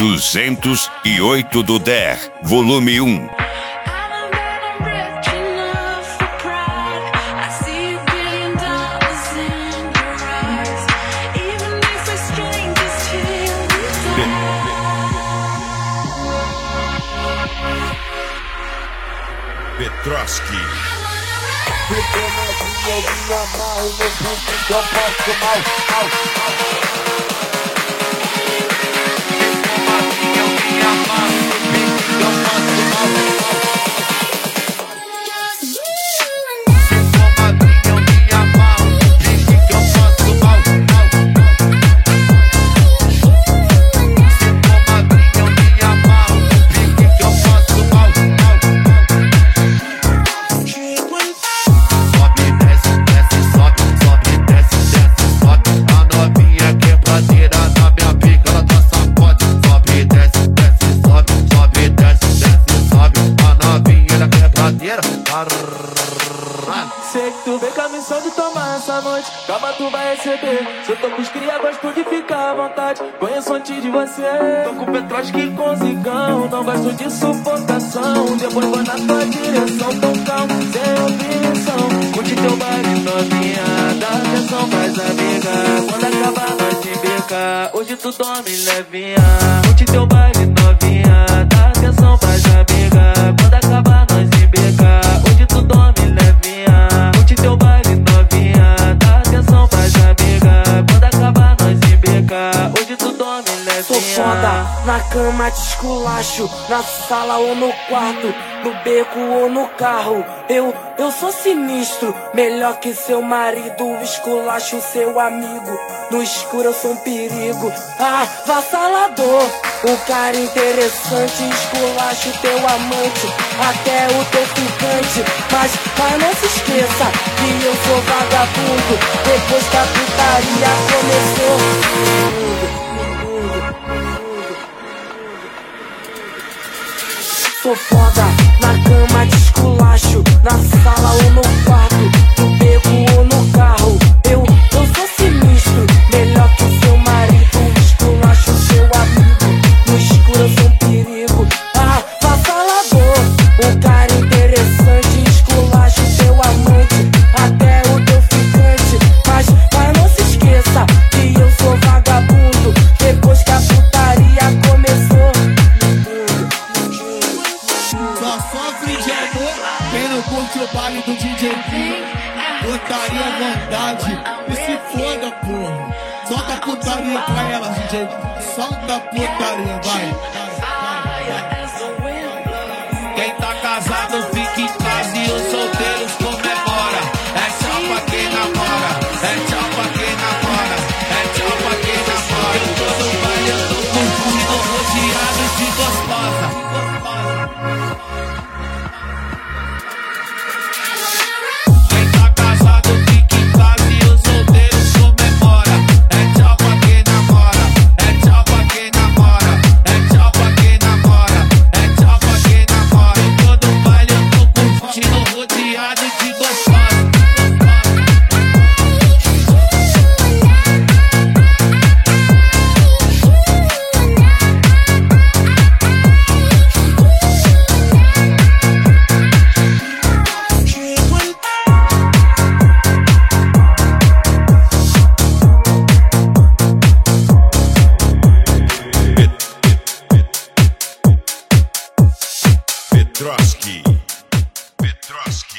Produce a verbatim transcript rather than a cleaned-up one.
duzentos e oito do D E R, volume um. Petrovski. Sei que tu vem com a missão de tomar essa noite, calma tu vai receber. Se eu tô com os cria, gosto de ficar à vontade. Conheço antes de você. Tô com Petrovski com zigão, não gosto de sufocação. Depois vou na tua direção, tão calmo, sem opção. Curte teu baile novinha, dá atenção, faz amiga. Quando acabar nós se beca, hoje tu dorme levinha. Curte teu baile novinha, dá atenção, faz amiga. Quando acabar nós se beca, hoje tu dorme levinha. Curte teu baile novinha, dá atenção, faz amiga. Quando acabar nós se beca, hoje tu dorme levinha. Sou foda, na cama te esculacho, na sala ou no quarto, no beco ou no carro. Eu, eu sou sinistro, melhor que seu marido. Esculacho seu amigo, no escuro eu sou um perigo. Ah, vassalador, um cara interessante. Esculacho teu amante, até o teu ficante. Mas, mas não se esqueça que eu sou vagabundo. Depois que a putaria começou. Sou foda, na cama te esculacho, na sala ou no quarto, no beco ou no carro. Eu, eu sou sinistro, melhor que o seu marido. Esculacho seu amigo, no escuro eu sou um perigo. Ah, vassalador, um cara interessante. Esculacho teu amante, até o teu ficante. Mas, mas não se esqueça que eu sou vagabundo. Depois que a putaria começou. Só sofre de amor quem não curte o baile do D J P. Putaria à vontade, e se foda, porra. Solta a putaria pra ela, D J P. Solta a putaria, vai. Quem tá casado fica em casa e os solteiros comemora. É tchau pra quem namora, é tchau pra quem namora, é tchau pra quem namora. Eu tô no baile, eu tô curtindo, rodeado de gostosa. Petrovski. Petrovski.